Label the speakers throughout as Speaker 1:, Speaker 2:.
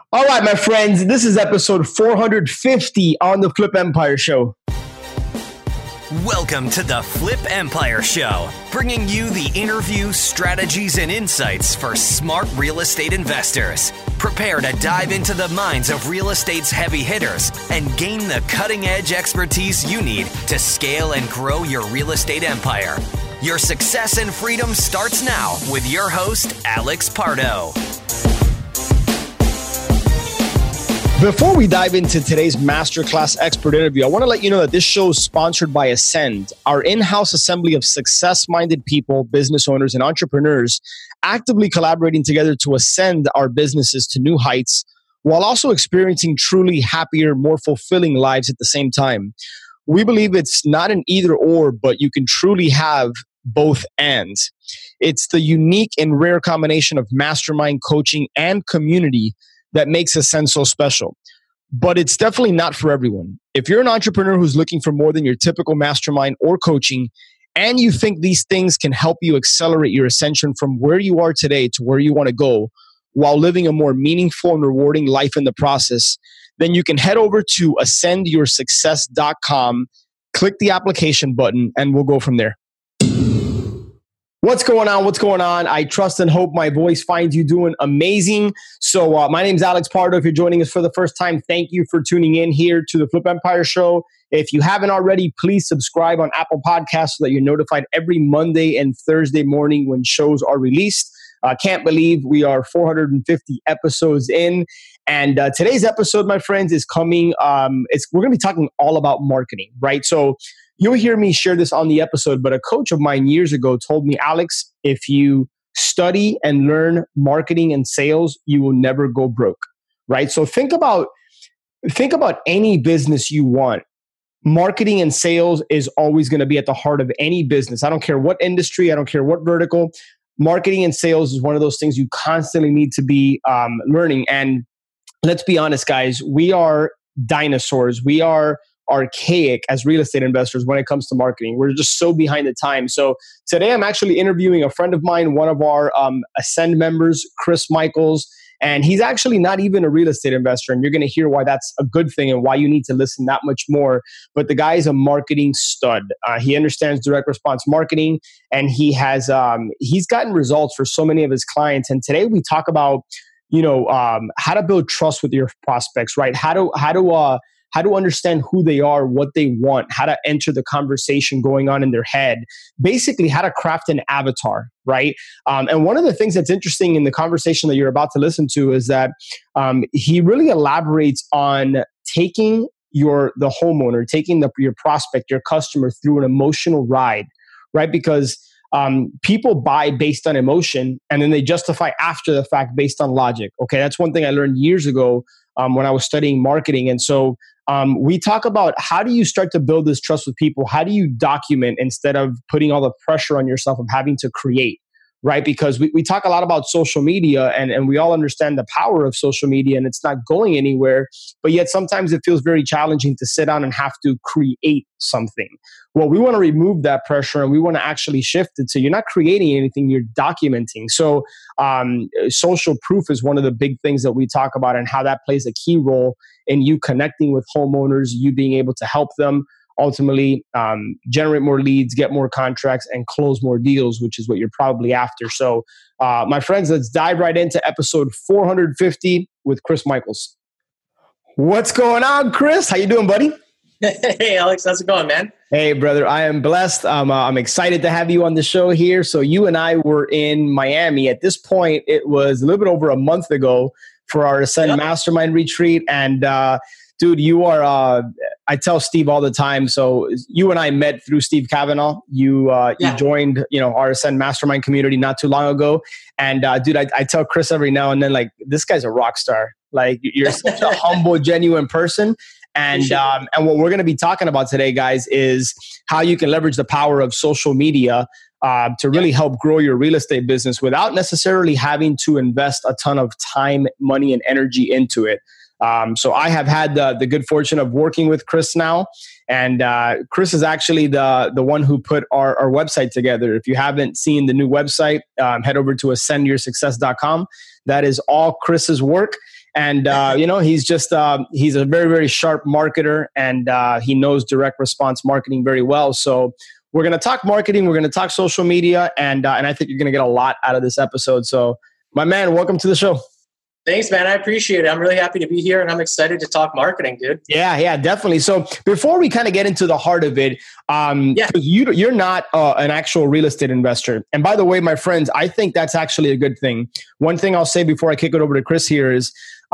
Speaker 1: All right, my friends, this is episode 450 on the Flip Empire Show.
Speaker 2: Welcome to the Flip Empire Show, bringing you the interviews, strategies, and insights for smart real estate investors. Prepare to dive into the minds of real estate's heavy hitters and gain the cutting-edge expertise you need to scale and grow your real estate empire. Your success and freedom starts now with your host, Alex Pardo.
Speaker 1: Before we dive into today's masterclass expert interview, I want to let you know that this show is sponsored by Ascend, our in-house assembly of success-minded people, business owners, and entrepreneurs actively collaborating together to ascend our businesses to new heights while also experiencing truly happier, more fulfilling lives at the same time. We believe it's not an either or, but you can truly have both and. It's the unique and rare combination of mastermind coaching and community that makes Ascend so special. But it's definitely not for everyone. If you're an entrepreneur who's looking for more than your typical mastermind or coaching, and you think these things can help you accelerate your ascension from where you are today to where you want to go while living a more meaningful and rewarding life in the process, then you can head over to ascendyoursuccess.com, click the application button, and we'll go from there. What's going on? What's going on? I trust and hope my voice finds you doing amazing. So my name's Alex Pardo. If you're joining us for the first time, thank you for tuning in here to the Flip Empire Show. If you haven't already, please subscribe on Apple Podcasts so that you're notified every Monday and Thursday morning when shows are released. Can't believe we are 450 episodes in. And today's episode, my friends, is coming. We're going to be talking all about marketing, right? So you'll hear me share this on the episode, but a coach of mine years ago told me, Alex, if you study and learn marketing and sales, you will never go broke, right? So think about any business you want. Marketing and sales is always going to be at the heart of any business. I don't care what industry, I don't care what vertical. Marketing and sales is one of those things you constantly need to be learning. And let's be honest, guys, we are dinosaurs. We are archaic as real estate investors when it comes to marketing. We're just so behind the times. So today I'm actually interviewing a friend of mine, one of our Ascend members, Chris Michaels, and he's actually not even a real estate investor. And you're going to hear why that's a good thing and why you need to listen that much more. But the guy is a marketing stud. He understands direct response marketing, and he's gotten results for so many of his clients. And today we talk about how to build trust with your prospects, right? How to understand who they are, what they want, how to enter the conversation going on in their head, basically how to craft an avatar, right? And one of the things that's interesting in the conversation that you're about to listen to is that he really elaborates on taking the homeowner, taking your prospect, your customer through an emotional ride, right? Because people buy based on emotion and then they justify after the fact based on logic. Okay, that's one thing I learned years ago when I was studying marketing. And so we talk about how do you start to build this trust with people? How do you document instead of putting all the pressure on yourself of having to create, right? Because we talk a lot about social media and we all understand the power of social media and it's not going anywhere, but yet sometimes it feels very challenging to sit down and have to create something. Well, we want to remove that pressure and we want to actually shift it. So you're not creating anything, you're documenting. So social proof is one of the big things that we talk about and how that plays a key role in you connecting with homeowners, you being able to help them ultimately generate more leads, get more contracts, and close more deals, which is what you're probably after. So my friends, let's dive right into episode 450 with Chris Michaels. What's going on, Chris? How you doing, buddy?
Speaker 3: Hey, Alex. How's it going, man?
Speaker 1: Hey, brother. I am blessed. I'm excited to have you on the show here. So you and I were in Miami. At this point, it was a little bit over a month ago for our Ascend Mastermind retreat. And dude, you are, I tell Steve all the time. So you and I met through Steve Kavanaugh. You joined, our Ascend Mastermind community not too long ago. And dude, I tell Chris every now and then, like, this guy's a rock star. Like, you're such a humble, genuine person. And what we're going to be talking about today, guys, is how you can leverage the power of social media to really help grow your real estate business without necessarily having to invest a ton of time, money, and energy into it. So I have had the good fortune of working with Chris now. And Chris is actually the one who put our website together. If you haven't seen the new website, head over to ascendyoursuccess.com. That is all Chris's work. And, he's just, he's a very, very sharp marketer, and he knows direct response marketing very well. So we're going to talk marketing. We're going to talk social media. And I think you're going to get a lot out of this episode. So my man, welcome to the show.
Speaker 3: Thanks, man. I appreciate it. I'm really happy to be here, and I'm excited to talk marketing, dude.
Speaker 1: Yeah, definitely. So before we kind of get into the heart of it, you're not an actual real estate investor. And by the way, my friends, I think that's actually a good thing. One thing I'll say before I kick it over to Chris here is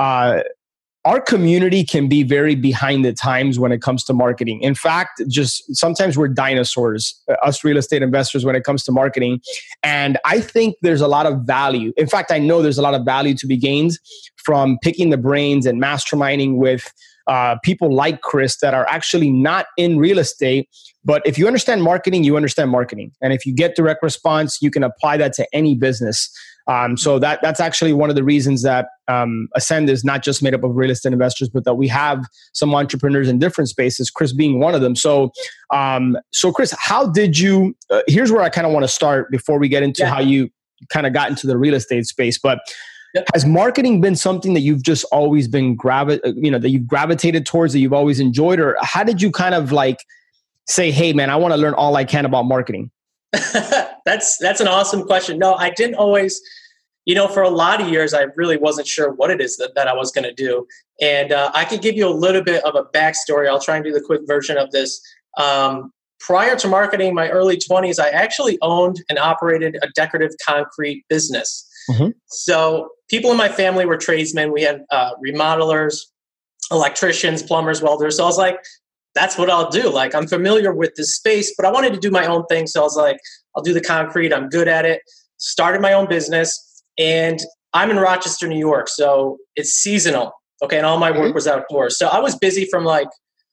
Speaker 1: our community can be very behind the times when it comes to marketing. In fact, just sometimes we're dinosaurs, us real estate investors, when it comes to marketing. And I think there's a lot of value. In fact, I know there's a lot of value to be gained from picking the brains and masterminding with people like Chris that are actually not in real estate. But if you understand marketing, you understand marketing. And if you get direct response, you can apply that to any business. So that's actually one of the reasons that Ascend is not just made up of real estate investors, but that we have some entrepreneurs in different spaces, Chris being one of them. So Chris, how did you, here's where I kind of want to start before we get into how you kind of got into the real estate space. But has marketing been something that you've just always been that you've gravitated towards, that you've always enjoyed? Or how did you kind of like say, hey man, I want to learn all I can about marketing?
Speaker 3: That's an awesome question. No, I didn't always, for a lot of years, I really wasn't sure what it is that I was going to do. And I could give you a little bit of a backstory. I'll try and do the quick version of this. Prior to marketing, my early 20s, I actually owned and operated a decorative concrete business. Mm-hmm. So people in my family were tradesmen. We had remodelers, electricians, plumbers, welders. So I was like, that's what I'll do. Like, I'm familiar with this space, but I wanted to do my own thing. So I was like, I'll do the concrete. I'm good at it. Started my own business, and I'm in Rochester, New York. So it's seasonal. Okay. And all my work was outdoors. So I was busy from like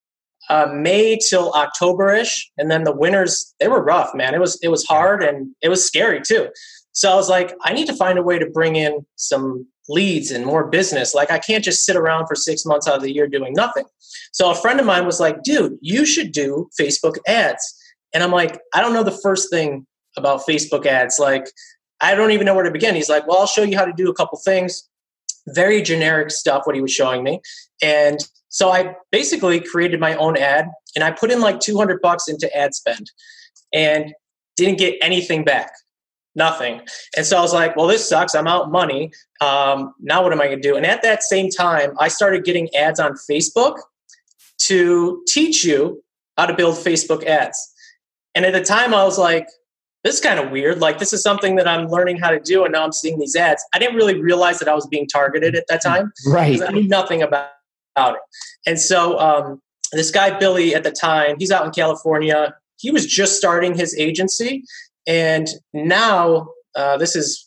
Speaker 3: May till October-ish. And then the winters, they were rough, man. It was hard, and it was scary too. So I was like, I need to find a way to bring in some leads and more business. Like, I can't just sit around for 6 months out of the year doing nothing. So a friend of mine was like, dude, you should do Facebook ads. And I'm like, I don't know the first thing about Facebook ads. Like, I don't even know where to begin. He's like, well, I'll show you how to do a couple things. Very generic stuff, what he was showing me. And so I basically created my own ad, and I put in like $200 into ad spend and didn't get anything back. Nothing. And so I was like, well, this sucks. I'm out money. Now what am I going to do? And at that same time, I started getting ads on Facebook to teach you how to build Facebook ads. And at the time I was like, this is kind of weird. Like, this is something that I'm learning how to do, and now I'm seeing these ads. I didn't really realize that I was being targeted at that time.
Speaker 1: Right.
Speaker 3: I knew nothing about it. And so this guy, Billy, at the time, he's out in California. He was just starting his agency. And now this is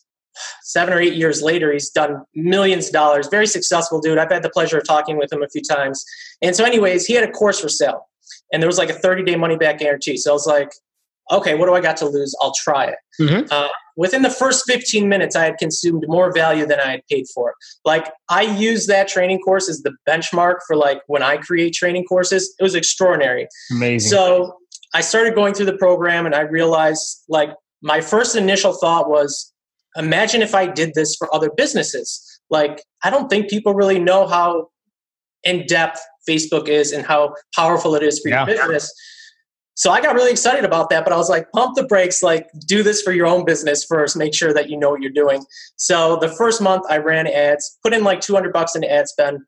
Speaker 3: 7 or 8 years later, he's done millions of dollars. Very successful dude. I've had the pleasure of talking with him a few times. And so anyways, he had a course for sale, and there was like a 30-day money back guarantee. So I was like, okay, what do I got to lose? I'll try it. Mm-hmm. Within the first 15 minutes, I had consumed more value than I had paid for. Like, I use that training course as the benchmark for like when I create training courses. It was extraordinary.
Speaker 1: Amazing.
Speaker 3: So I started going through the program, and I realized, like, my first initial thought was, imagine if I did this for other businesses. Like, I don't think people really know how in-depth Facebook is and how powerful it is for your business. So I got really excited about that, but I was like, pump the brakes, like, do this for your own business first. Make sure that you know what you're doing. So the first month I ran ads, put in like $200 into ad spend,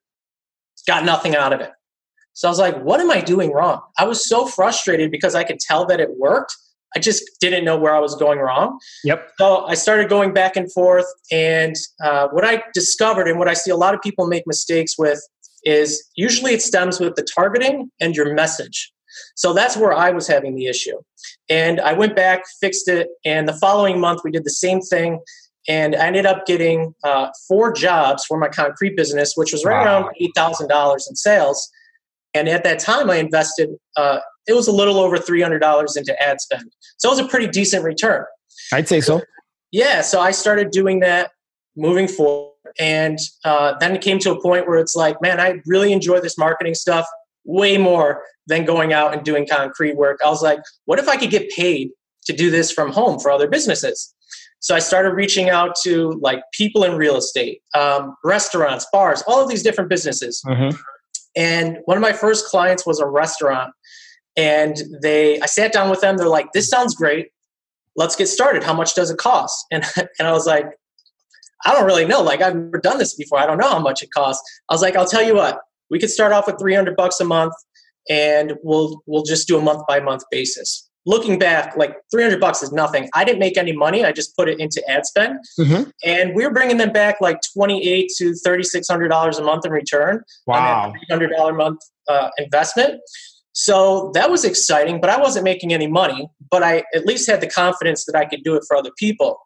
Speaker 3: got nothing out of it. So I was like, what am I doing wrong? I was so frustrated because I could tell that it worked. I just didn't know where I was going wrong.
Speaker 1: Yep.
Speaker 3: So I started going back and forth. And what I discovered, and what I see a lot of people make mistakes with, is usually it stems with the targeting and your message. So that's where I was having the issue. And I went back, fixed it. And the following month, we did the same thing. And I ended up getting 4 jobs for my concrete business, which was right around $8,000 in sales. And at that time, I invested, it was a little over $300 into ad spend. So it was a pretty decent return.
Speaker 1: I'd say so.
Speaker 3: Yeah. So I started doing that moving forward. And then it came to a point where it's like, man, I really enjoy this marketing stuff way more than going out and doing concrete work. I was like, what if I could get paid to do this from home for other businesses? So I started reaching out to like people in real estate, restaurants, bars, all of these different businesses.
Speaker 1: Mm-hmm.
Speaker 3: And one of my first clients was a restaurant, and I sat down with them. They're like, "This sounds great. Let's get started. How much does it cost?" And I was like, "I don't really know. Like, I've never done this before. I don't know how much it costs." I was like, "I'll tell you what. We could start off with $300 a month, and we'll just do a month by month basis." Looking back, like $300 is nothing. I didn't make any money. I just put it into ad spend, and we were bringing them back like $2,800 to $3,600 a month in return.
Speaker 1: Wow,
Speaker 3: on that $300 a month investment. So that was exciting, but I wasn't making any money. But I at least had the confidence that I could do it for other people.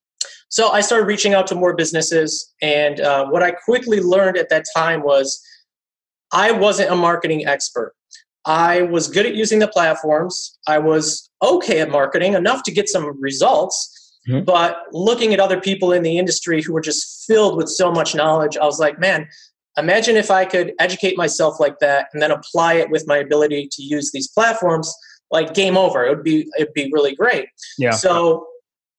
Speaker 3: So I started reaching out to more businesses, and what I quickly learned at that time was I wasn't a marketing expert. I was good at using the platforms. I was okay at marketing, enough to get some results. But looking at other people in the industry who were just filled with so much knowledge, I was like, man, imagine if I could educate myself like that and then apply it with my ability to use these platforms, like game over. It'd be really great. Yeah. So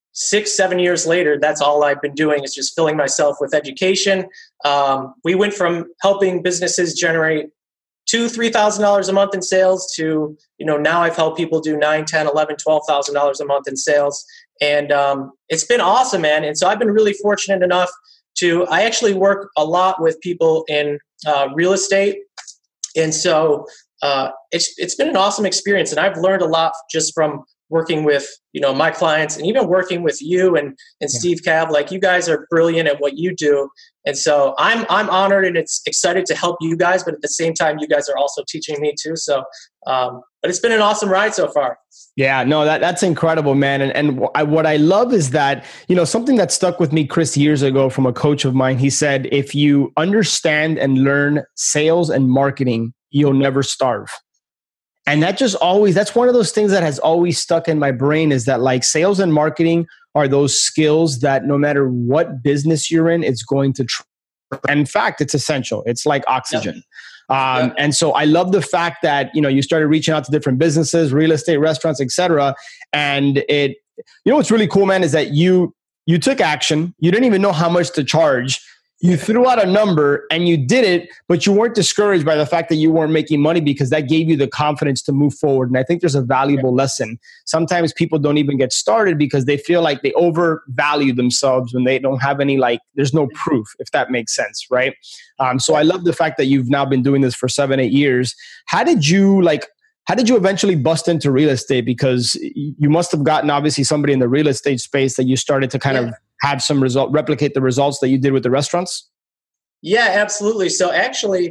Speaker 3: 6-7 years later, that's all I've been doing is just filling myself with education. We went from helping businesses generate $2,000-$3,000 a month in sales to, now I've helped people do $9,000, $10,000, $11,000, $12,000 a month in sales. And it's been awesome, man. And so I've been really fortunate enough I actually work a lot with people in real estate. And so it's been an awesome experience. And I've learned a lot just from working with, my clients, and even working with you and Steve Cav. Like, you guys are brilliant at what you do. And so I'm honored and it's excited to help you guys, but at the same time, you guys are also teaching me too. So, but it's been an awesome ride so far.
Speaker 1: Yeah, no, that's incredible, man. And what I love is that, something that stuck with me, Chris, years ago from a coach of mine, he said, if you understand and learn sales and marketing, you'll never starve. And that's one of those things that has always stuck in my brain, is that like sales and marketing are those skills that no matter what business you're in, it's going to, in fact, it's essential. It's like oxygen. Yep. And so I love the fact that, you started reaching out to different businesses, real estate, restaurants, etc. And what's really cool, man, is that you took action. You didn't even know how much to charge. You threw out a number and you did it, but you weren't discouraged by the fact that you weren't making money, because that gave you the confidence to move forward. And I think there's a valuable lesson. Sometimes people don't even get started because they feel like they overvalue themselves when they don't have any, there's no proof, if that makes sense, right? So I love the fact that you've now been doing this for 7-8 years. How did you eventually bust into real estate? Because you must have gotten obviously somebody in the real estate space that you started to kind of have some replicate the results that you did with the restaurants?
Speaker 3: Yeah, absolutely. So actually,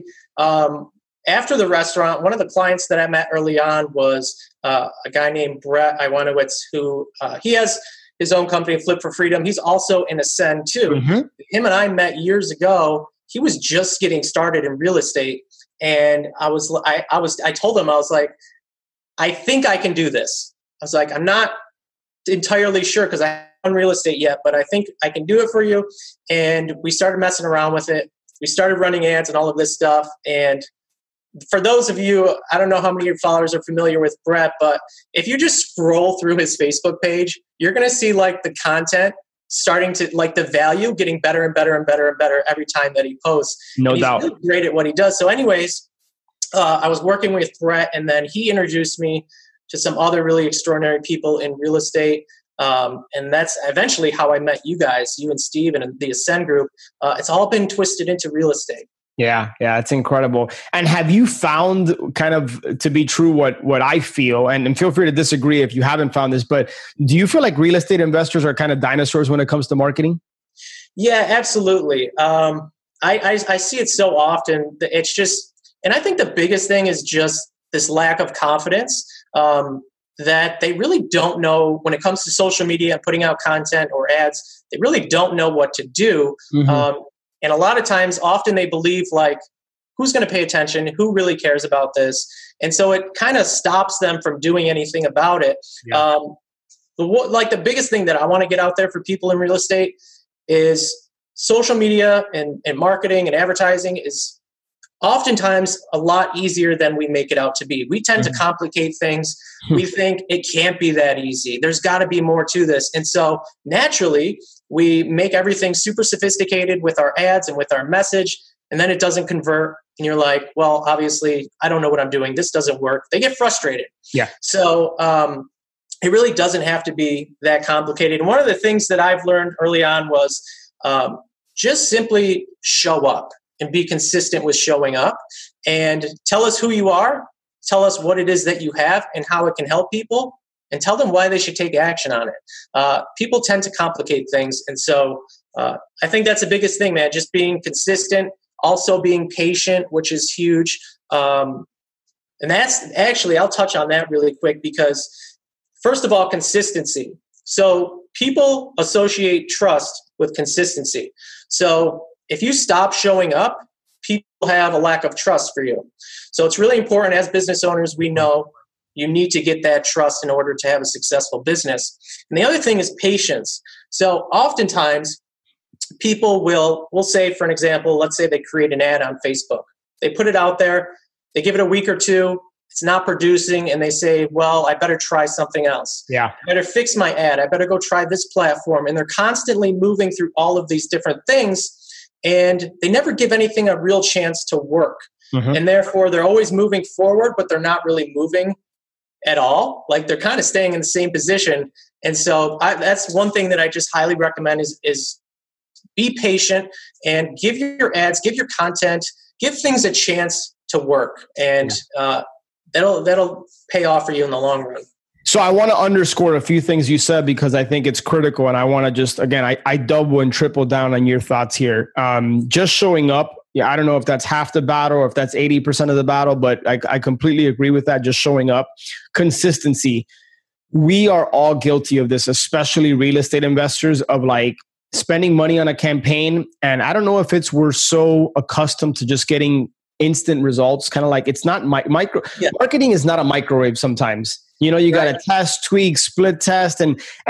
Speaker 3: after the restaurant, one of the clients that I met early on was a guy named Brett Iwanowitz, who he has his own company, Flip for Freedom. He's also in Ascend too. Mm-hmm. Him and I met years ago. He was just getting started in real estate. And I told him, I was like, I think I can do this. I was like, I'm not entirely sure because I haven't done real estate yet, but I think I can do it for you. And we started messing around with it. We started running ads and all of this stuff. And for those of you, I don't know how many of your followers are familiar with Brett, but if you just scroll through his Facebook page, you're going to see the content starting to the value getting better and better and better and better every time that he posts.
Speaker 1: No doubt.
Speaker 3: He's really great at what he does. So anyways, I was working with Brett, and then he introduced me to some other really extraordinary people in real estate. And that's eventually how I met you guys, you and Steve and the Ascend group. It's all been twisted into real estate.
Speaker 1: Yeah, it's incredible. And have you found kind of to be true what I feel, and feel free to disagree if you haven't found this, but do you feel like real estate investors are kind of dinosaurs when it comes to marketing?
Speaker 3: Yeah, absolutely. I see it so often. It's just, and I think the biggest thing is just this lack of confidence that they really don't know when it comes to social media and putting out content or ads. They really don't know what to do. Mm-hmm. And a lot of times, often they believe who's going to pay attention? Who really cares about this? And so it kind of stops them from doing anything about it. Yeah. The biggest thing that I want to get out there for people in real estate is social media and marketing and advertising is oftentimes a lot easier than we make it out to be. We tend to complicate things. We think it can't be that easy. There's got to be more to this. And so naturally, we make everything super sophisticated with our ads and with our message, and then it doesn't convert. And you're like, well, obviously, I don't know what I'm doing. This doesn't work. They get frustrated.
Speaker 1: Yeah.
Speaker 3: So it really doesn't have to be that complicated. And one of the things that I've learned early on was just simply show up and be consistent with showing up, and tell us who you are, tell us what it is that you have and how it can help people, and tell them why they should take action on it. People tend to complicate things. And so I think that's the biggest thing, man, just being consistent, also being patient, which is huge. And that's actually, I'll touch on that really quick because first of all, consistency. So people associate trust with consistency. So if you stop showing up, people have a lack of trust for you. So it's really important as business owners, we know you need to get that trust in order to have a successful business. And the other thing is patience. So oftentimes people will say, for an example, let's say they create an ad on Facebook. They put it out there, they give it a week or two, it's not producing, and they say, well, I better try something else.
Speaker 1: Yeah.
Speaker 3: I better fix my ad. I better go try this platform. And they're constantly moving through all of these different things, and they never give anything a real chance to work. And therefore, they're always moving forward, but they're not really moving at all. Like they're kind of staying in the same position. And so that's one thing that I just highly recommend is be patient and give your ads, give your content, give things a chance to work. And that'll pay off for you in the long run.
Speaker 1: So I want to underscore a few things you said because I think it's critical. And I want to just, again, I double and triple down on your thoughts here. Just showing up. Yeah, I don't know if that's half the battle or if that's 80% of the battle, but I completely agree with that. Just showing up. Consistency. We are all guilty of this, especially real estate investors, of like spending money on a campaign. And I don't know if we're so accustomed to just getting instant results, kind of like it's not micro. Yeah. Marketing is not a microwave sometimes. You know, you got to test, tweak, split test,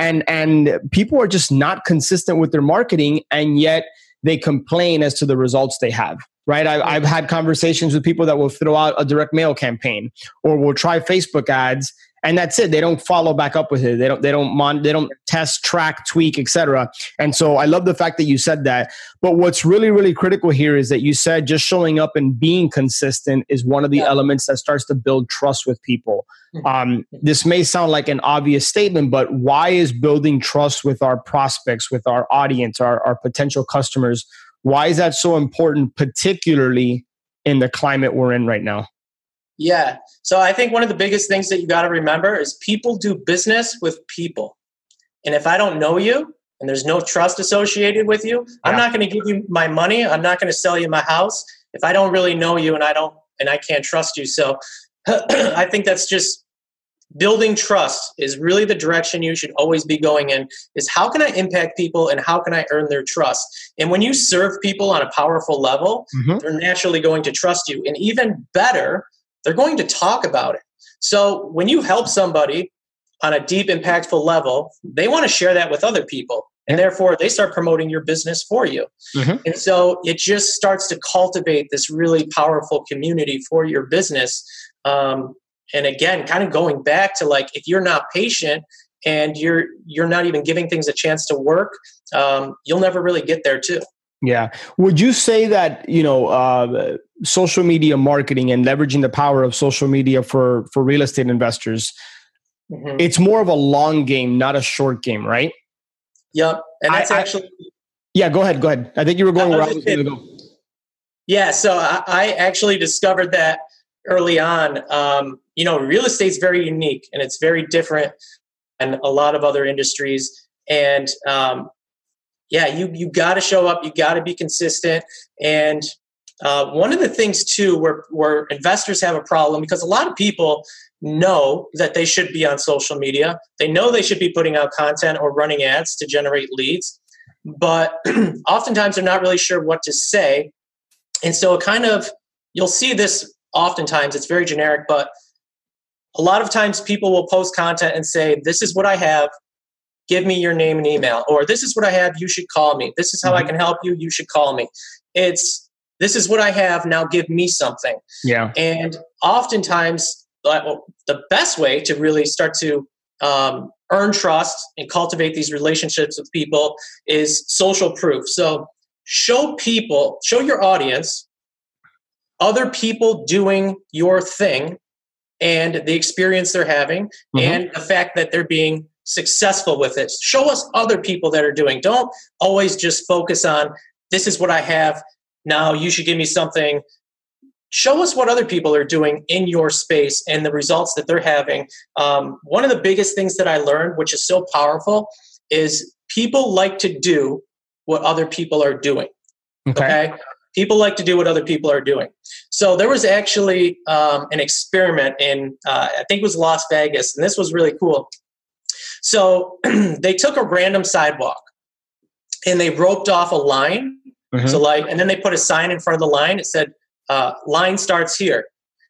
Speaker 1: and people are just not consistent with their marketing, and yet they complain as to the results they have. Right? I've had conversations with people that will throw out a direct mail campaign or will try Facebook ads, and that's it. They don't follow back up with it. They don't test, track, tweak, etc. And so I love the fact that you said that. But what's really, really critical here is that you said just showing up and being consistent is one of the elements that starts to build trust with people. This may sound like an obvious statement, but why is building trust with our prospects, with our audience, our potential customers, why is that so important, particularly in the climate we're in right now?
Speaker 3: Yeah. So I think one of the biggest things that you got to remember is people do business with people. And if I don't know you and there's no trust associated with you, I'm not going to give you my money. I'm not going to sell you my house if I don't really know you and I can't trust you. So I think that's just building trust is really the direction you should always be going in, is how can I impact people and how can I earn their trust? And when you serve people on a powerful level, they're naturally going to trust you. And even better, they're going to talk about it. So when you help somebody on a deep, impactful level, they want to share that with other people. And therefore, they start promoting your business for you. And so it just starts to cultivate this really powerful community for your business. And again, kind of going back to like, if you're not patient and you're not even giving things a chance to work, you'll never really get there too.
Speaker 1: Yeah. Would you say that, social media marketing and leveraging the power of social media for real estate investors, it's more of a long game, not a short game, right?
Speaker 3: Yep. And that's actually...
Speaker 1: Yeah, go ahead. I think you were going where I was going to go.
Speaker 3: Yeah. So I actually discovered that early on. Real estate's very unique and it's very different than a lot of other industries. And you got to show up. You got to be consistent. And one of the things too, where investors have a problem, because a lot of people know that they should be on social media. They know they should be putting out content or running ads to generate leads, but oftentimes they're not really sure what to say. And so you'll see this oftentimes, it's very generic, but a lot of times people will post content and say, this is what I have, give me your name and email, or this is what I have, you should call me. This is how I can help you, you should call me. It's this is what I have, now give me something.
Speaker 1: Yeah.
Speaker 3: And oftentimes, the best way to really start to earn trust and cultivate these relationships with people is social proof. So show your audience, other people doing your thing and the experience they're having and the fact that they're being successful with it. Show us other people that are doing. Don't always just focus on, this is what I have, now you should give me something. Show us what other people are doing in your space and the results that they're having. One of the biggest things that I learned, which is so powerful, is people like to do what other people are doing. Okay? People like to do what other people are doing. So there was actually an experiment in, I think it was Las Vegas, and this was really cool. So they took a random sidewalk and they roped off a line. So and then they put a sign in front of the line. It said, line starts here.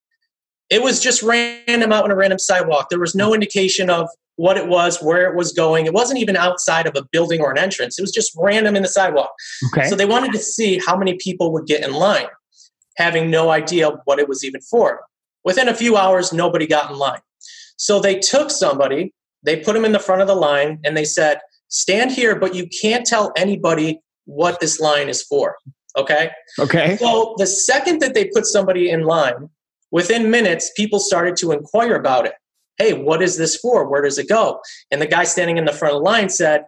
Speaker 3: It was just random out on a random sidewalk. There was no indication of what it was, where it was going. It wasn't even outside of a building or an entrance. It was just random in the sidewalk. So they wanted to see how many people would get in line, having no idea what it was even for. Within a few hours, nobody got in line. So they took somebody, they put him in the front of the line, and they said, stand here, but you can't tell anybody what this line is for. Okay. So the second that they put somebody in line, within minutes, people started to inquire about it. Hey, what is this for? Where does it go? And the guy standing in the front of the line said,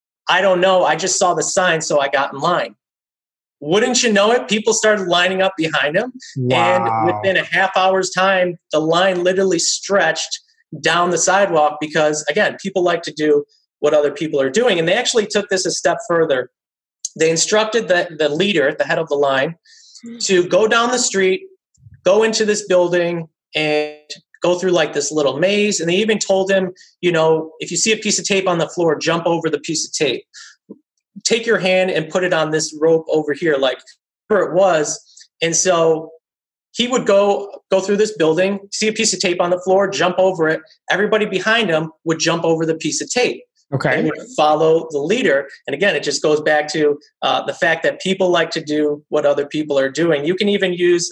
Speaker 3: I don't know. I just saw the sign, so I got in line. Wouldn't you know it? People started lining up behind him. And within a half hour's time, the line literally stretched down the sidewalk because, again, people like to do what other people are doing. And they actually took this a step further. They instructed the leader, the head of the line, to go down the street, go into this building, and go through like this little maze. And they even told him, if you see a piece of tape on the floor, jump over the piece of tape. Take your hand and put it on this rope over here, like where it was. And so he would go through this building, see a piece of tape on the floor, jump over it. Everybody behind him would jump over the piece of tape. They would follow the leader. And again, it just goes back to the fact that people like to do what other people are doing. You can even use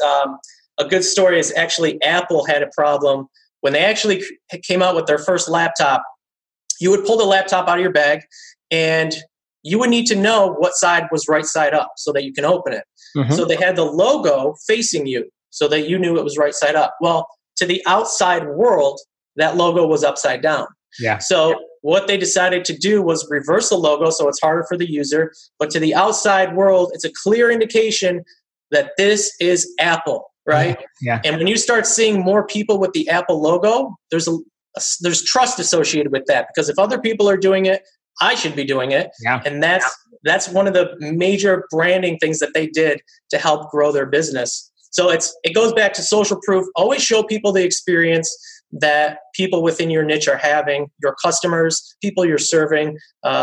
Speaker 3: a good story is actually Apple had a problem when they actually came out with their first laptop. You would pull the laptop out of your bag and you would need to know what side was right side up so that you can open it. So they had the logo facing you so that you knew it was right side up. Well, to the outside world, that logo was upside down. So what they decided to do was reverse the logo so it's harder for the user. But to the outside world, it's a clear indication that this is Apple, right? And when you start seeing more people with the Apple logo, there's trust associated with that because if other people are doing it, I should be doing it. And that's one of the major branding things that they did to help grow their business. So it goes back to social proof. Always show people the experience that people within your niche are having, your customers, people you're serving,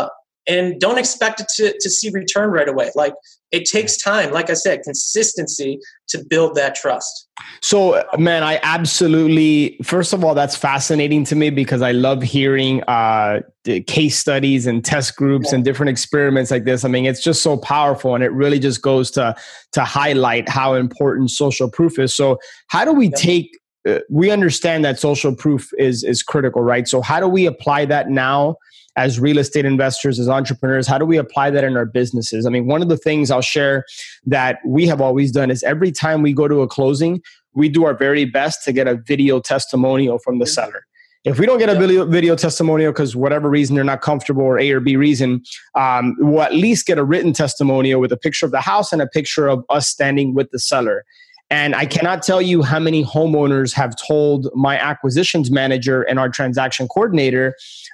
Speaker 3: and don't expect it to see return right away. Like it takes time, like I said, consistency to build that trust.
Speaker 1: So, man, I absolutely, first of all, that's fascinating to me because I love hearing the case studies and test groups and different experiments like this. I mean, it's just so powerful and it really just goes to highlight how important social proof is. So how do we we understand that social proof is critical, right? So how do we apply that now as real estate investors, as entrepreneurs? How do we apply that in our businesses? I mean, one of the things I'll share that we have always done is every time we go to a closing, we do our very best to get a video testimonial from the seller. If we don't get a video testimonial because whatever reason they're not comfortable or A or B reason, we'll at least get a written testimonial with a picture of the house and a picture of us standing with the seller. And I cannot tell you how many homeowners have told my acquisitions manager and our transaction coordinator,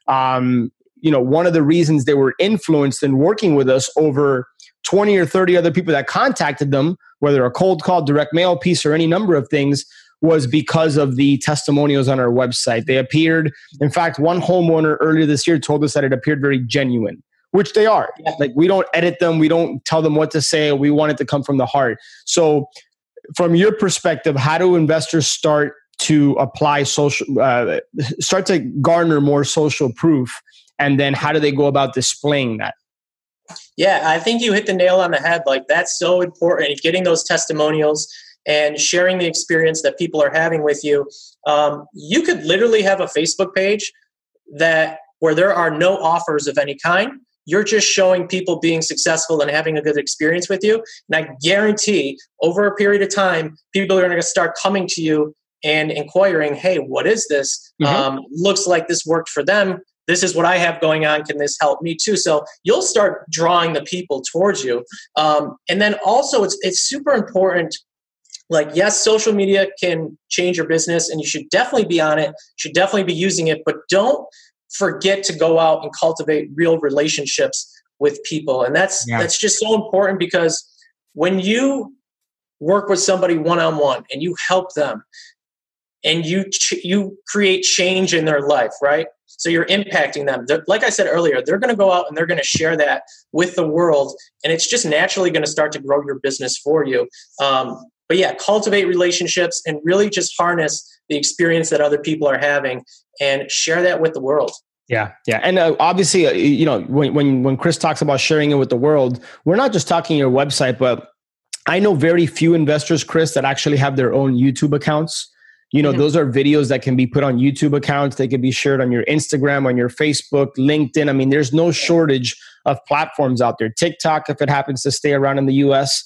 Speaker 1: one of the reasons they were influenced in working with us over 20 or 30 other people that contacted them, whether a cold call, direct mail piece, or any number of things, was because of the testimonials on our website. They appeared, in fact, one homeowner earlier this year told us that it appeared very genuine, which they are. Like we don't edit them. We don't tell them what to say. We want it to come from the heart. So from your perspective, how do investors start to apply start to garner more social proof? And then how do they go about displaying that?
Speaker 3: Yeah, I think you hit the nail on the head. Like, that's so important. Getting those testimonials and sharing the experience that people are having with you. You could literally have a Facebook page where there are no offers of any kind. You're just showing people being successful and having a good experience with you. And I guarantee over a period of time, people are going to start coming to you and inquiring, hey, what is this? Looks like this worked for them. This is what I have going on. Can this help me too? So you'll start drawing the people towards you. And then also it's super important. Like, yes, social media can change your business and you should definitely be on it, should definitely be using it, but don't forget to go out and cultivate real relationships with people. And that's just so important, because when you work with somebody one-on-one and you help them and you create change in their life, right? So you're impacting them. Like I said earlier, they're going to go out and they're going to share that with the world, and it's just naturally going to start to grow your business for you. But yeah, cultivate relationships and really just harness the experience that other people are having and share that with the world.
Speaker 1: Yeah. And obviously, when Chris talks about sharing it with the world, we're not just talking your website, but I know very few investors, Chris, that actually have their own YouTube accounts. Those are videos that can be put on YouTube accounts. They can be shared on your Instagram, on your Facebook, LinkedIn. I mean, there's no shortage of platforms out there. TikTok, if it happens to stay around in the US.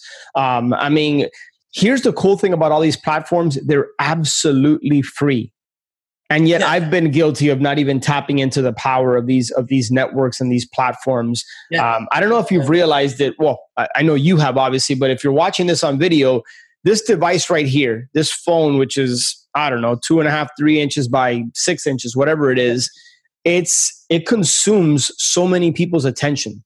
Speaker 1: Here's the cool thing about all these platforms. They're absolutely free. And yet I've been guilty of not even tapping into the power of these networks and these platforms. I don't know if you've realized it. Well, I know you have, obviously, but if you're watching this on video, this device right here, this phone, which is, 2.5, 3 inches by 6 inches, whatever it is, it consumes so many people's attention.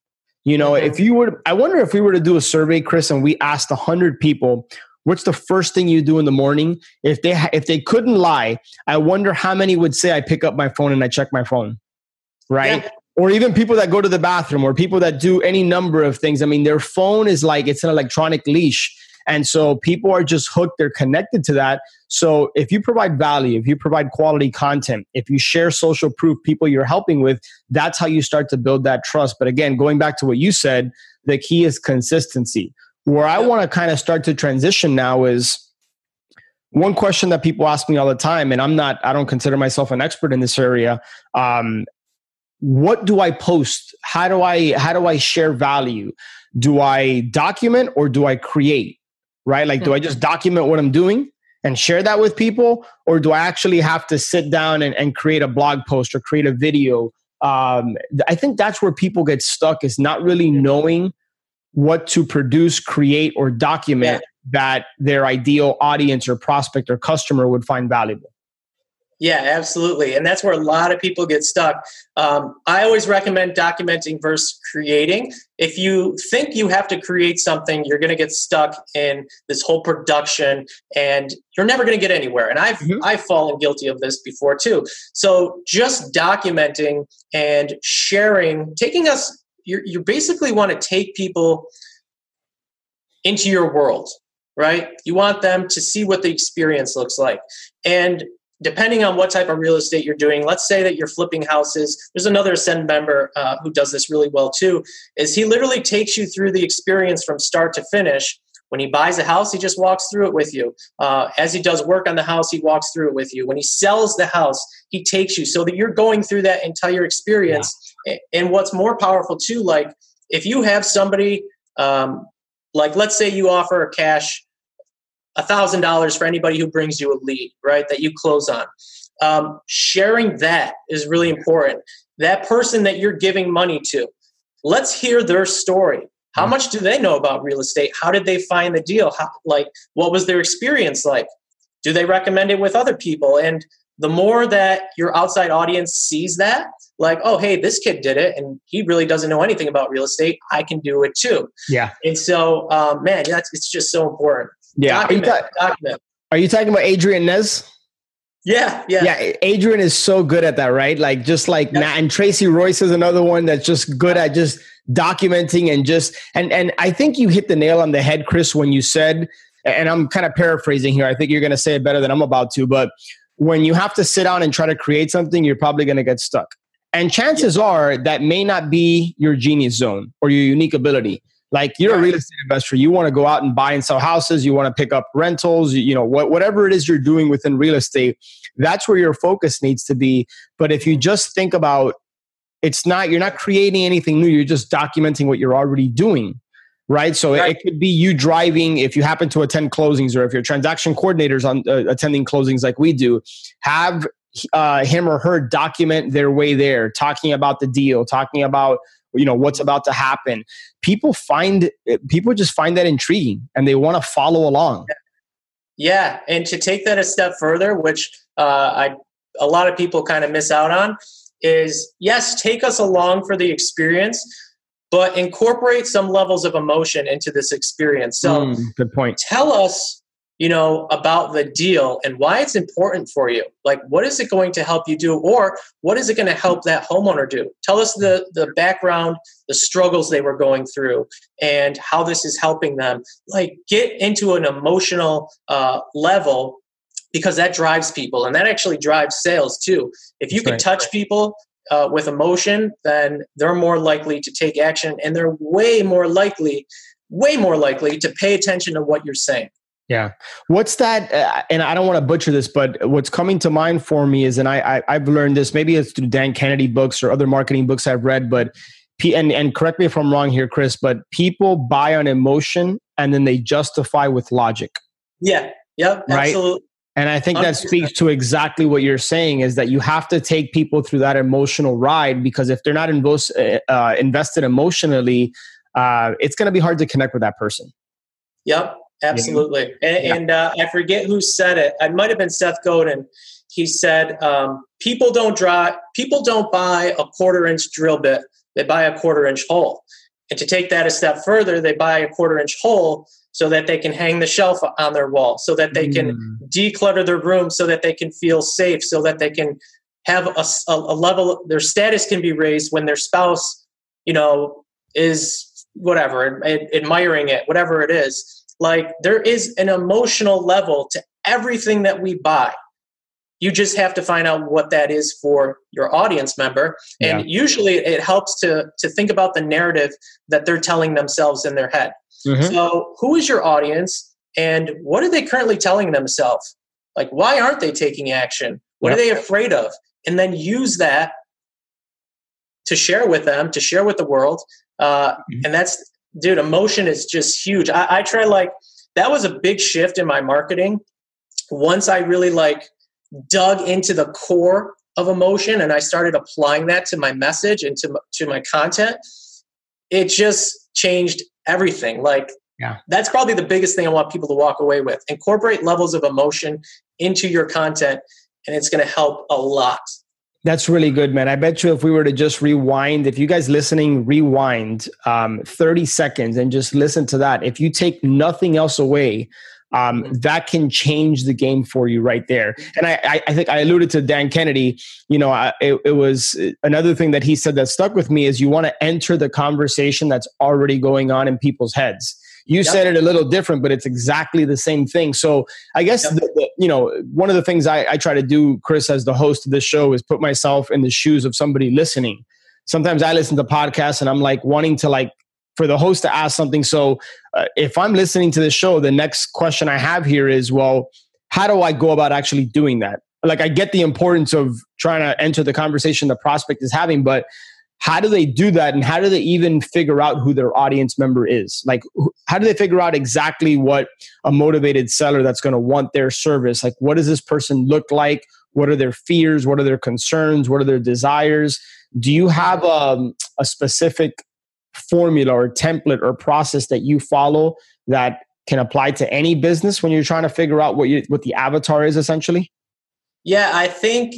Speaker 1: I wonder if we were to do a survey, Chris, and we asked 100 people, what's the first thing you do in the morning? If they couldn't lie, I wonder how many would say I pick up my phone and I check my phone, right? Yeah. Or even people that go to the bathroom, or people that do any number of things. I mean, their phone is like, it's an electronic leash. And so people are just hooked. They're connected to that. So if you provide value, if you provide quality content, if you share social proof people you're helping with, that's how you start to build that trust. But again, going back to what you said, the key is consistency. Where I want to kind of start to transition now is one question that people ask me all the time, and I don't consider myself an expert in this area. What do I post? How do I share value? Do I document or do I create? Right? Like, do I just document what I'm doing and share that with people? Or do I actually have to sit down and create a blog post or create a video? I think that's where people get stuck, is not really knowing what to produce, create, or document that their ideal audience or prospect or customer would find valuable.
Speaker 3: Yeah, absolutely. And that's where a lot of people get stuck. I always recommend documenting versus creating. If you think you have to create something, you're going to get stuck in this whole production and you're never going to get anywhere. And I've fallen guilty of this before too. So just documenting and sharing, you basically want to take people into your world, right? You want them to see what the experience looks like. And depending on what type of real estate you're doing, let's say that you're flipping houses. There's another Ascend member who does this really well too, is he literally takes you through the experience from start to finish. When he buys a house, he just walks through it with you. As he does work on the house, he walks through it with you. When he sells the house, he takes you so that you're going through that entire experience. Yeah. And what's more powerful too, like if you have somebody, like let's say you offer a cash $1,000 for anybody who brings you a lead, right, that you close on. Sharing that is really important. That person that you're giving money to, let's hear their story. How much do they know about real estate? How did they find the deal? What was their experience like? Do they recommend it with other people? And the more that your outside audience sees that, like, oh, hey, this kid did it, and he really doesn't know anything about real estate, I can do it too. Yeah. And so, man, it's just so important.
Speaker 1: Yeah.
Speaker 3: Document.
Speaker 1: Are you talking about Adrian Nez?
Speaker 3: Yeah.
Speaker 1: Adrian is so good at that, right? Like just like Matt, and Tracy Royce is another one that's just good at just documenting and I think you hit the nail on the head, Chris, when you said, and I'm kind of paraphrasing here, I think you're going to say it better than I'm about to, but when you have to sit down and try to create something, you're probably going to get stuck. And chances are that may not be your genius zone or your unique ability. Like you're a real estate investor, you want to go out and buy and sell houses, you want to pick up rentals, whatever it is you're doing within real estate, that's where your focus needs to be. But if you just think about, you're not creating anything new, you're just documenting what you're already doing, right? So it could be you driving, if you happen to attend closings, or if your transaction coordinators on attending closings like we do, have him or her document their way there, talking about the deal, talking about what's about to happen. People just find that intriguing and they want to follow along.
Speaker 3: Yeah, and to take that a step further, which a lot of people kind of miss out on, is yes, take us along for the experience, but incorporate some levels of emotion into this experience. So
Speaker 1: good point.
Speaker 3: Tell us, about the deal and why it's important for you. Like, what is it going to help you do? Or what is it going to help that homeowner do? Tell us the background, the struggles they were going through, and how this is helping them. Like, get into an emotional level, because that drives people, and that actually drives sales too. If you can touch people with emotion, then they're more likely to take action, and they're way more likely to pay attention to what you're saying.
Speaker 1: Yeah. What's that? And I don't want to butcher this, but what's coming to mind for me is, and I've learned this, maybe it's through Dan Kennedy books or other marketing books I've read, but and correct me if I'm wrong here, Chris, but people buy on emotion and then they justify with logic.
Speaker 3: Yeah. Yep. Right? Absolutely.
Speaker 1: And I think 100%. That speaks to exactly what you're saying, is that you have to take people through that emotional ride, because if they're not invested emotionally, it's going to be hard to connect with that person.
Speaker 3: Yep. Absolutely. And I forget who said it. It might have been Seth Godin. He said, people don't buy a 1/4-inch drill bit. They buy a 1/4-inch hole. And to take that a step further, they buy a 1/4-inch hole so that they can hang the shelf on their wall, so that they can declutter their room, so that they can feel safe, so that they can have a level, their status can be raised when their spouse, is whatever, admiring it, whatever it is. Like, there is an emotional level to everything that we buy. You just have to find out what that is for your audience member. And usually it helps to think about the narrative that they're telling themselves in their head. Mm-hmm. So who is your audience, and what are they currently telling themselves? Like, why aren't they taking action? What are they afraid of? And then use that to share with them, to share with the world. And that's, dude, emotion is just huge. I try, that was a big shift in my marketing. Once I really dug into the core of emotion and I started applying that to my message and to my content, it just changed everything. That's probably the biggest thing I want people to walk away with. Incorporate levels of emotion into your content, and it's going to help a lot.
Speaker 1: That's really good, man. I bet you if we were to just rewind, if you guys listening, rewind 30 seconds and just listen to that. If you take nothing else away, that can change the game for you right there. And I think I alluded to Dan Kennedy. It was another thing that he said that stuck with me is you want to enter the conversation that's already going on in people's heads. You said it a little different, but it's exactly the same thing. So I guess, one of the things I try to do, Chris, as the host of this show, is put myself in the shoes of somebody listening. Sometimes I listen to podcasts and I'm wanting to for the host to ask something. So if I'm listening to this show, the next question I have here is, well, how do I go about actually doing that? I get the importance of trying to enter the conversation the prospect is having, but how do they do that? And how do they even figure out who their audience member is? How do they figure out exactly what a motivated seller that's going to want their service? What does this person look like? What are their fears? What are their concerns? What are their desires? Do you have a specific formula or template or process that you follow that can apply to any business when you're trying to figure out what the avatar is essentially?
Speaker 3: Yeah, I think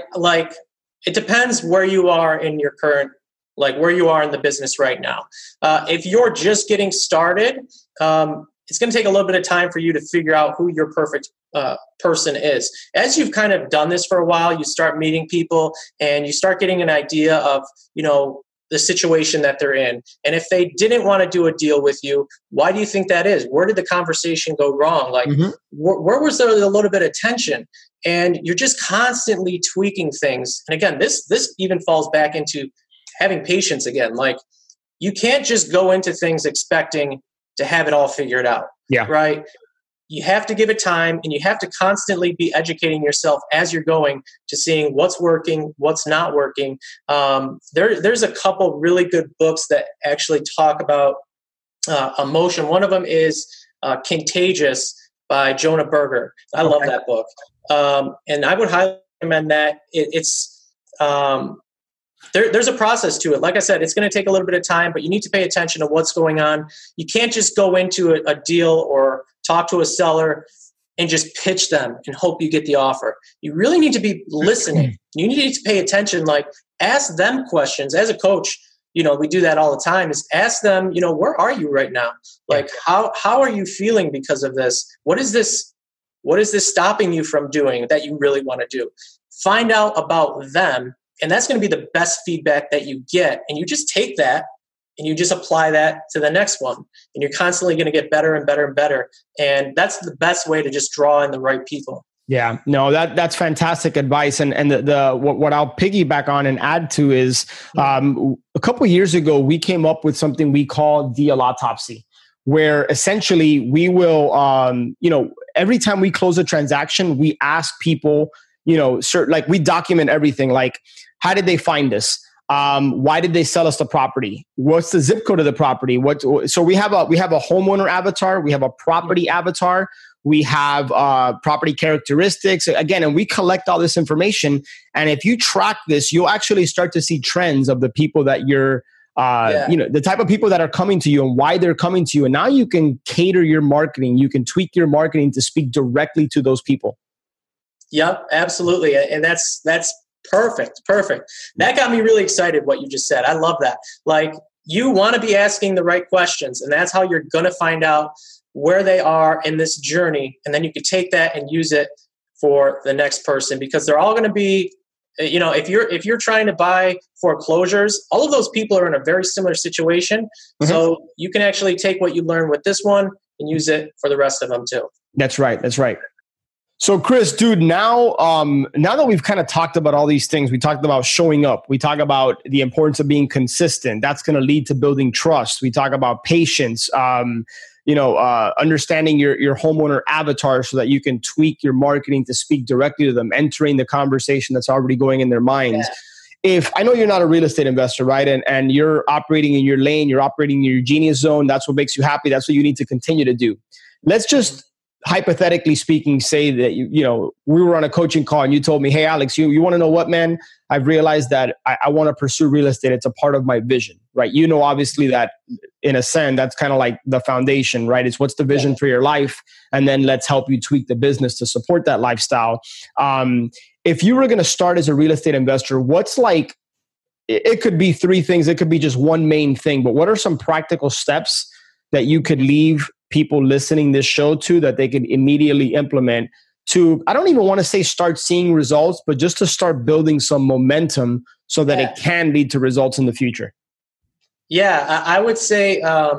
Speaker 3: it depends where you are in your current, where you are in the business right now. If you're just getting started, it's going to take a little bit of time for you to figure out who your perfect person is. As you've kind of done this for a while, you start meeting people and you start getting an idea of, the situation that they're in. And if they didn't want to do a deal with you, why do you think that is? Where did the conversation go wrong? Like, where was there a little bit of tension? And you're just constantly tweaking things. And again, this even falls back into having patience again. Like, you can't just go into things expecting to have it all figured out.
Speaker 1: Yeah.
Speaker 3: Right? You have to give it time, and you have to constantly be educating yourself as you're going to seeing what's working, what's not working. There's a couple really good books that actually talk about emotion. One of them is Contagious by Jonah Berger. I love that book. And I would highly recommend that. There's a process to it. Like I said, it's going to take a little bit of time, but you need to pay attention to what's going on. You can't just go into a deal or talk to a seller and just pitch them and hope you get the offer. You really need to be listening. You need to pay attention, like ask them questions. As a coach, we do that all the time, is ask them, where are you right now? Like, how are you feeling because of this? What is this stopping you from doing that you really want to do? Find out about them. And that's going to be the best feedback that you get. And you just take that and you just apply that to the next one. And you're constantly going to get better and better and better. And that's the best way to just draw in the right people.
Speaker 1: Yeah, no, that's fantastic advice. And what I'll piggyback on and add to is a couple of years ago, we came up with something we call deal autopsy, where essentially we will, every time we close a transaction, we ask people, like we document everything. Like, how did they find us? Why did they sell us the property? What's the zip code of the property? So we have a homeowner avatar, we have a property avatar, we have property characteristics again, and we collect all this information. And if you track this, you'll actually start to see trends of the people that you're, the type of people that are coming to you and why they're coming to you. And now you can cater your marketing, you can tweak your marketing to speak directly to those people.
Speaker 3: Yep, absolutely. And that's perfect. That got me really excited, what you just said. I love that. Like, you want to be asking the right questions, and that's how you're going to find out where they are in this journey. And then you can take that and use it for the next person, because they're all going to be, if you're trying to buy foreclosures, all of those people are in a very similar situation. So you can actually take what you learned with this one and use it for the rest of them too.
Speaker 1: That's right. So Chris, dude, now that we've kind of talked about all these things, we talked about showing up, we talk about the importance of being consistent. That's going to lead to building trust. We talk about patience, understanding your homeowner avatar so that you can tweak your marketing to speak directly to them, entering the conversation that's already going in their minds. Yeah. If I know you're not a real estate investor, right? And you're operating in your lane, you're operating in your genius zone. That's what makes you happy. That's what you need to continue to do. Let's just hypothetically speaking, say that we were on a coaching call and you told me, hey, Alex, you want to know what, man? I've realized that I want to pursue real estate. It's a part of my vision, right? Obviously that in a sense, that's kind of like the foundation, right? It's what's the vision for your life? And then let's help you tweak the business to support that lifestyle. If you were going to start as a real estate investor, what's like, it could be three things. It could be just one main thing, but what are some practical steps that you could leave people listening this show to that they can immediately implement to, I don't even want to say start seeing results, but just to start building some momentum so that it can lead to results in the future?
Speaker 3: Yeah, I would say,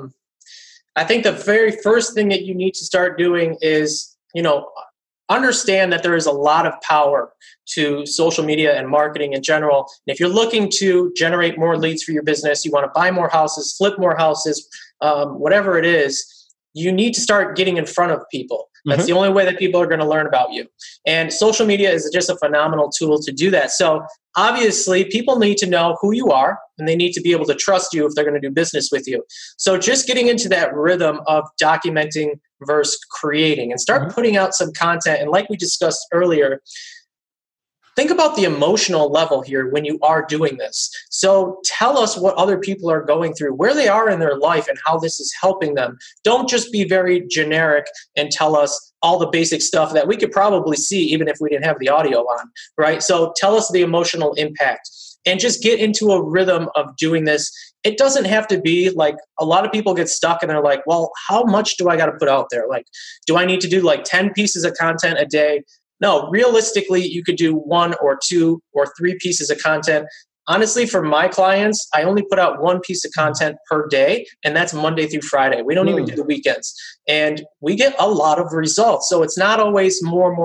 Speaker 3: I think the very first thing that you need to start doing is, understand that there is a lot of power to social media and marketing in general. And if you're looking to generate more leads for your business, you want to buy more houses, flip more houses, whatever it is, you need to start getting in front of people. That's the only way that people are going to learn about you. And social media is just a phenomenal tool to do that. So obviously, people need to know who you are, and they need to be able to trust you if they're going to do business with you. So just getting into that rhythm of documenting versus creating, and start putting out some content. And like we discussed earlier, think about the emotional level here when you are doing this. So tell us what other people are going through, where they are in their life, and how this is helping them. Don't just be very generic and tell us all the basic stuff that we could probably see even if we didn't have the audio on, right? So tell us the emotional impact and just get into a rhythm of doing this. It doesn't have to be like, a lot of people get stuck and they're like, well, how much do I got to put out there? Like, do I need to do like 10 pieces of content a day? No, realistically, you could do 1 or 2 or 3 pieces of content honestly, for my clients, I only put out one piece of content per day, and that's Monday through Friday. We don't even do the weekends. And we get a lot of results. So it's not always more.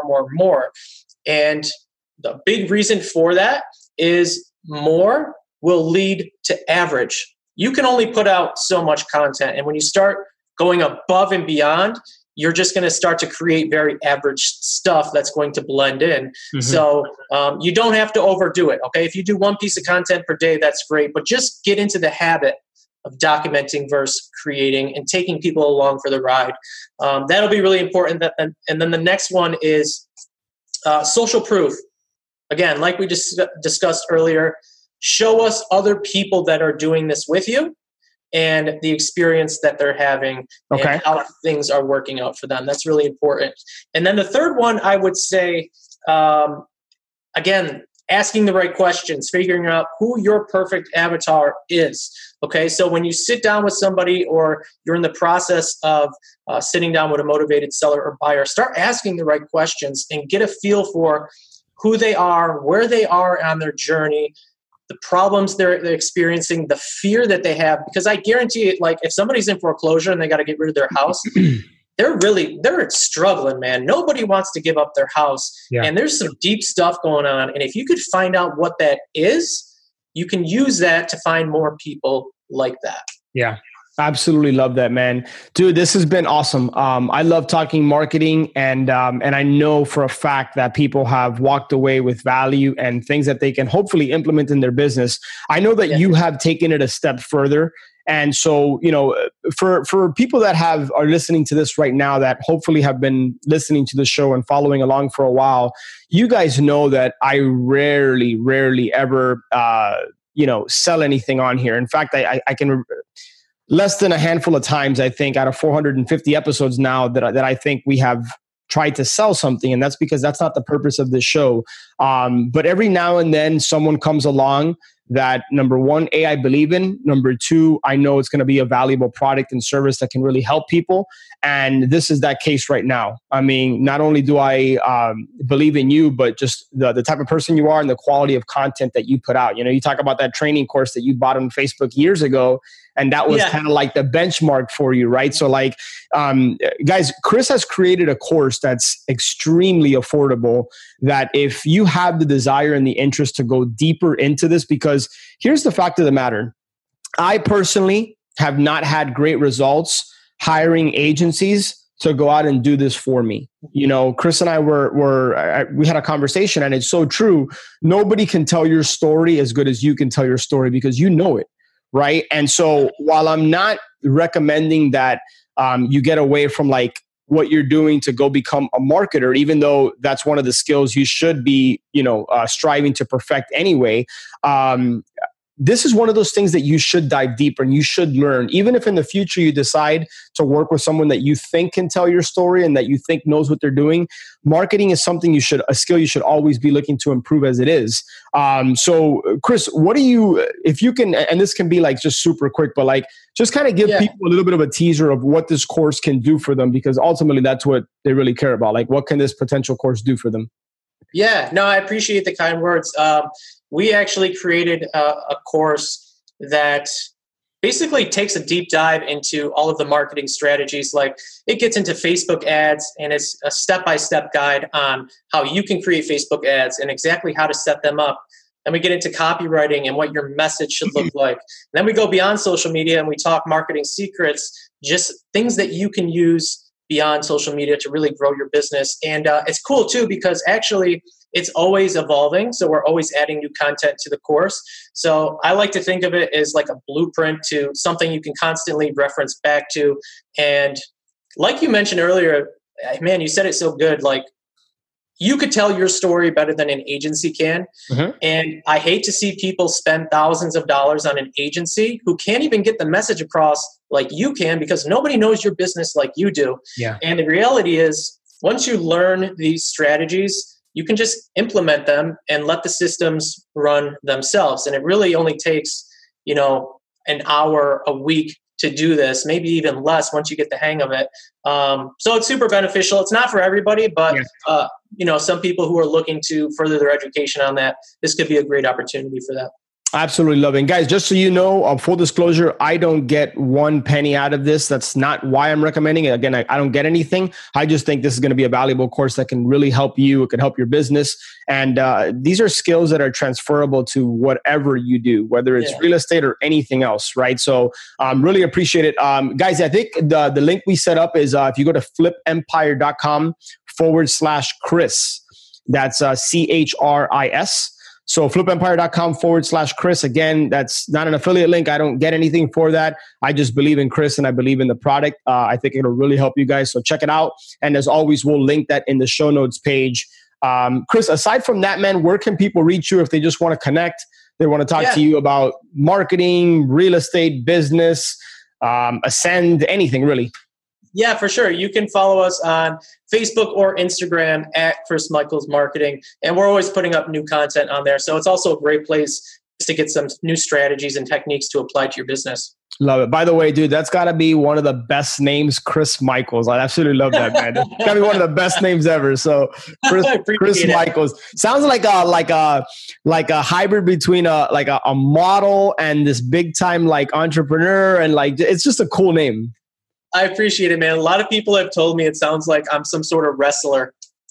Speaker 3: And the big reason for that is more will lead to average. You can only put out so much content. And when you start going above and beyond, you're just going to start to create very average stuff that's going to blend in. So you don't have to overdo it. Okay. If you do one piece of content per day, that's great, but just get into the habit of documenting versus creating and taking people along for the ride. That'll be really important. And then the next one is social proof. Again, like we just discussed earlier, show us other people that are doing this with you and the experience that they're having and how things are working out for them. That's really important. And then the third one, I would say, again, asking the right questions, figuring out who your perfect avatar is. Okay, so when you sit down with somebody or you're in the process of sitting down with a motivated seller or buyer, start asking the right questions and get a feel for who they are, where they are on their journey, the problems they're experiencing, the fear that they have. Because I guarantee it, like if somebody's in foreclosure and they got to get rid of their house, they're struggling, man. Nobody wants to give up their house. Yeah. And there's some deep stuff going on. And if you could find out what that is, you can use that to find more people like that.
Speaker 1: Yeah. Absolutely love that, man. Dude, this has been awesome. I love talking marketing, and I know for a fact that people have walked away with value and things that they can hopefully implement in their business. I know that you have taken it a step further. And so, you know, for people that are listening to this right now, that hopefully have been listening to the show and following along for a while, you guys know that I rarely ever, sell anything on here. In fact, I can less than a handful of times, I think, out of 450 episodes now that I think we have tried to sell something. And that's because that's not the purpose of this show. But every now and then someone comes along that, number one, I believe in. Number two, I know it's going to be a valuable product and service that can really help people. And this is that case right now. I mean, not only do I believe in you, but just the type of person you are and the quality of content that you put out. You know, you talk about that training course that you bought on Facebook years ago, and that was kind of like the benchmark for you, right? So like, guys, Chris has created a course that's extremely affordable, that if you have the desire and the interest to go deeper into this, because here's the fact of the matter. I personally have not had great results hiring agencies to go out and do this for me. You know, Chris and I we had a conversation, and it's so true. Nobody can tell your story as good as you can tell your story, because you know it. Right. And so while I'm not recommending that you get away from like what you're doing to go become a marketer, even though that's one of the skills you should be, striving to perfect anyway, this is one of those things that you should dive deeper and you should learn. Even if in the future you decide to work with someone that you think can tell your story and that you think knows what they're doing, marketing is a skill you should always be looking to improve as it is. So Chris, if you can, and this can be like just super quick, but like just kind of give people a little bit of a teaser of what this course can do for them, because ultimately that's what they really care about. Like, what can this potential course do for them?
Speaker 3: Yeah, no, I appreciate the kind words. We actually created a course that basically takes a deep dive into all of the marketing strategies. Like, it gets into Facebook ads, and it's a step-by-step guide on how you can create Facebook ads and exactly how to set them up. Then we get into copywriting and what your message should look like. And then we go beyond social media and we talk marketing secrets, just things that you can use beyond social media to really grow your business. And it's cool too, because actually it's always evolving. So we're always adding new content to the course. So I like to think of it as like a blueprint to something you can constantly reference back to. And like you mentioned earlier, man, you said it so good. Like, you could tell your story better than an agency can. Mm-hmm. And I hate to see people spend thousands of dollars on an agency who can't even get the message across like you can, because nobody knows your business like you do. Yeah. And the reality is, once you learn these strategies, you can just implement them and let the systems run themselves. And it really only takes, an hour a week to do this, maybe even less once you get the hang of it. So it's super beneficial. It's not for everybody, but some people who are looking to further their education on that, this could be a great opportunity for that.
Speaker 1: Absolutely love it. And guys, just so you know, full disclosure, I don't get one penny out of this. That's not why I'm recommending it. Again, I don't get anything. I just think this is going to be a valuable course that can really help you. It can help your business. And these are skills that are transferable to whatever you do, whether it's real estate or anything else, right? So really appreciate it. Guys, I think the link we set up is if you go to flipempire.com/Chris. That's CHRIS. So flipempire.com/Chris. Again, that's not an affiliate link. I don't get anything for that. I just believe in Chris and I believe in the product. I think it'll really help you guys. So check it out. And as always, we'll link that in the show notes page. Chris, aside from that, man, where can people reach you if they just want to connect? They want to talk to you about marketing, real estate, business, Ascend, anything really.
Speaker 3: Yeah, for sure. You can follow us on Facebook or Instagram at Chris Michaels Marketing. And we're always putting up new content on there. So it's also a great place to get some new strategies and techniques to apply to your business.
Speaker 1: Love it. By the way, dude, that's got to be one of the best names, Chris Michaels. I absolutely love that, man. It's got to be one of the best names ever. So Chris Michaels sounds like a hybrid between a model and this big time like entrepreneur, and like it's just a cool name.
Speaker 3: I appreciate it, man. A lot of people have told me it sounds like I'm some sort of wrestler.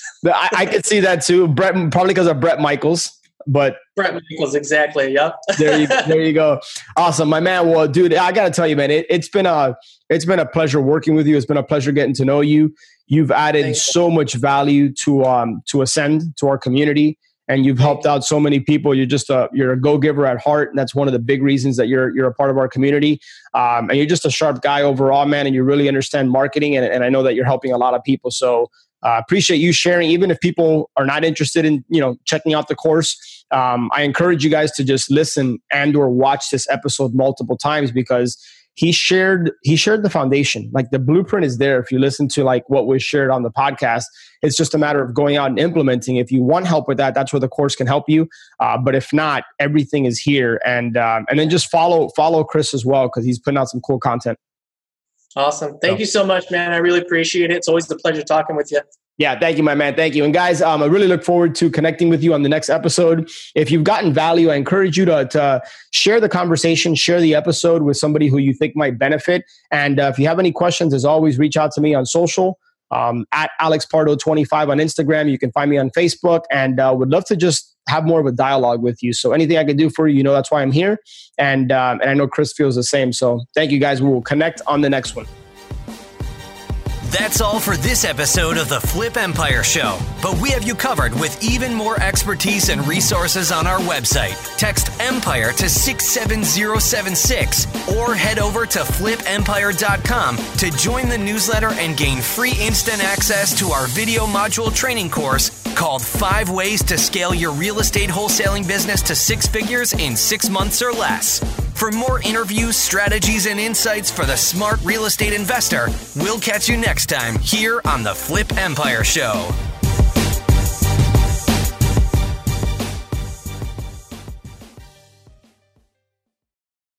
Speaker 1: I could see that too. Brett, probably because of Bret Michaels. But
Speaker 3: Bret Michaels, exactly. Yep.
Speaker 1: there you go. Awesome, my man. Well, dude, I gotta tell you, man, it's been a pleasure working with you. It's been a pleasure getting to know you. You've added so much value to Ascend, to our community, and you've helped out so many people. You're a go-giver at heart, and that's one of the big reasons that you're a part of our community. And you're just a sharp guy overall, man, and you really understand marketing, and I know that you're helping a lot of people. So appreciate you sharing. Even if people are not interested in checking out the course, I encourage you guys to just listen and or watch this episode multiple times, because he shared the foundation. Like the blueprint is there. If you listen to like what was shared on the podcast, it's just a matter of going out and implementing. If you want help with that, that's where the course can help you. But if not, everything is here. And then just follow Chris as well, because he's putting out some cool content.
Speaker 3: Awesome. Thank you so much, man. I really appreciate it. It's always a pleasure talking with you.
Speaker 1: Yeah, thank you, my man. Thank you. And guys, I really look forward to connecting with you on the next episode. If you've gotten value, I encourage you to share the conversation, share the episode with somebody who you think might benefit. And if you have any questions, as always, reach out to me on social, at AlexPardo25 on Instagram. You can find me on Facebook, and would love to just have more of a dialogue with you. So anything I can do for you, that's why I'm here. And I know Chris feels the same. So thank you, guys. We will connect on the next one.
Speaker 2: That's all for this episode of the Flip Empire Show, but we have you covered with even more expertise and resources on our website. Text EMPIRE to 67076 or head over to flipempire.com to join the newsletter and gain free instant access to our video module training course called 5 Ways to Scale Your Real Estate Wholesaling Business to 6 Figures in 6 months or less. For more interviews, strategies, and insights for the smart real estate investor, we'll catch you next time here on the Flip Empire Show.